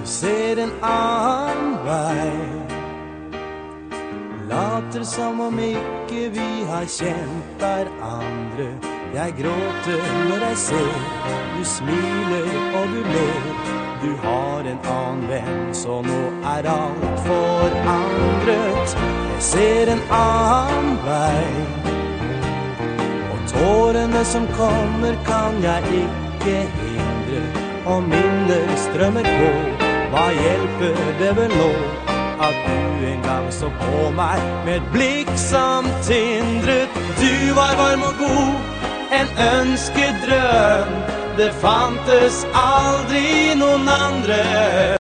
ser en annen vei. Later som om ikke vi har kjent hverandre. Jeg gråter når jeg ser du smiler og du ler. Du har en annen venn, så nå er alt forandret. Jeg ser en annen vei. Og tårene som kommer kan jeg ikke hindre. Og minner strømmer på, hva hjelper det vel nå? At du en gang så på meg med et blikk som tindret. Du var varm og god, en ønskedrøm. Det fantes aldri noen andre.